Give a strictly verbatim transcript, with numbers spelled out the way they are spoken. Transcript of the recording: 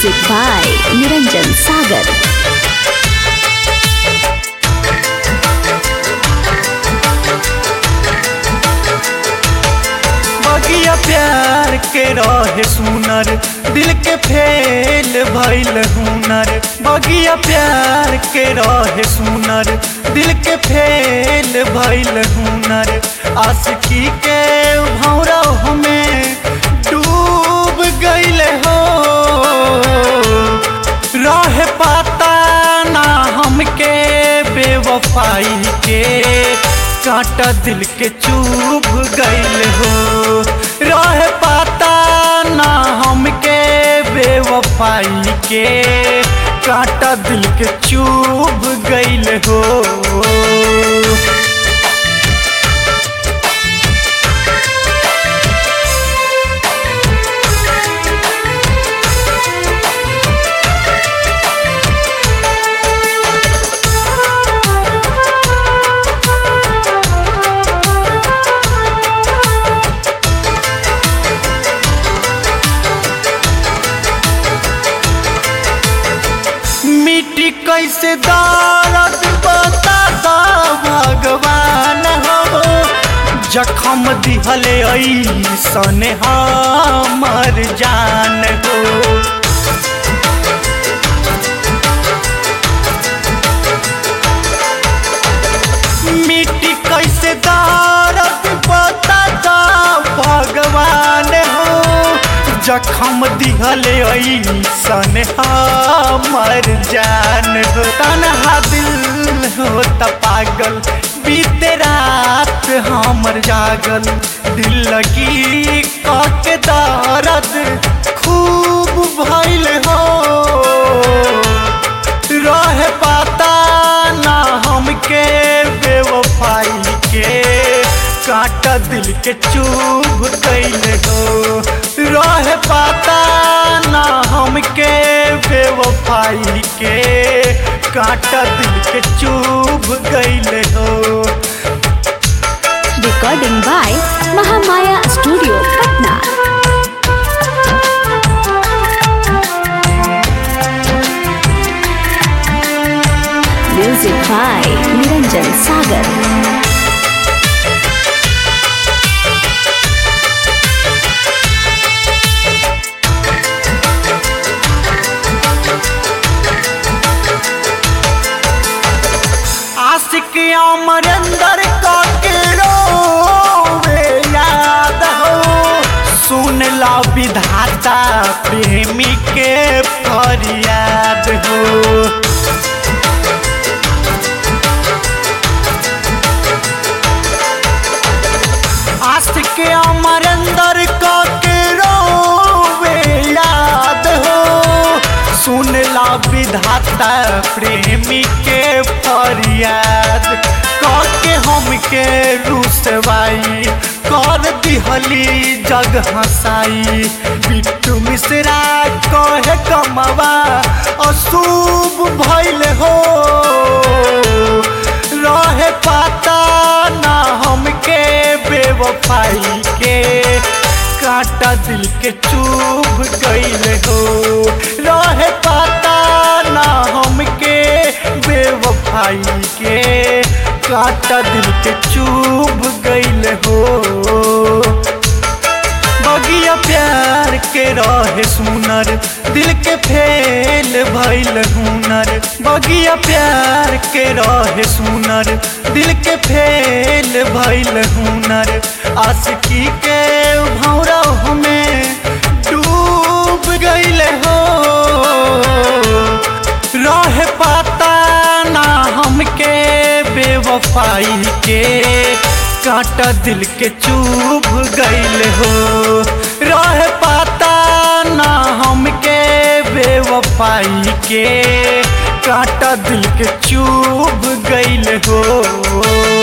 Music by Niranjan Sagar. बगिया प्यार के रहे सुनर दिल के फेल भइल हुनर। बगिया प्यार के रहे सुनर दिल के फेल भइल हुनर। आशिकी के भौरा हमें डूब गइल हो। रहे पता ना हमके बेवफाई के कांटा दिल के चुभ गइल हो। रहे पता ना हमके बेवफाई के कांटा दिल के चुभ गइल हो। मिट्टी कैसे दर्द बता भगवान हो। जखम दिहले ऐसन हमर जान हो। मिट्टी कैसे दर्द बता भगवान हो। जखम दिहले ऐसन हमर जान हो। तनहा दिल होता पागल बीते रात हमर जागल। दिल लगी के दर्द खूब भइल हो। रहे पता ना हमके बेवफाई के कांटा दिल के चुभ गइल हो। रहे पता ना हमके बेवफाई के कांटा दिल के चुभ गइल हो। Recording by Mahamaya Studio, Patna. Music by Niranjan Sagar. आशिक अमरिंदर का के रोवे याद हो। सुन ला विधाता प्रेमी के फरियाद हो। आशिक अमरिंदर का के रोवे याद हो। सुन ला विधाता प्रेमी के फरियाद। करके हमके रुसवाई कर दिहली जग हंसाई। बिट्टू मिश्रा कहे कमवा अशुभ भइल हो। रहे पता ना हमके बेवफाई के कांटा दिल के चुभ गइल हो। रहे पता ना हमके बेवफाई के कांटा दिल के चुभ गइल हो। बगिया प्यार के रहे सुनर दिल के फेल भइल हुनर। बगिया प्यार के रहे सुनर दिल के फेल भइल हुनर। आशिकी के भौरा हमें डूब गइल हो। रहे पता ना हमके बेवफाई के कांटा दिल के चुभ गइल हो। रहे पता ना हमके बेवफाई के कांटा दिल के चुभ गइल हो।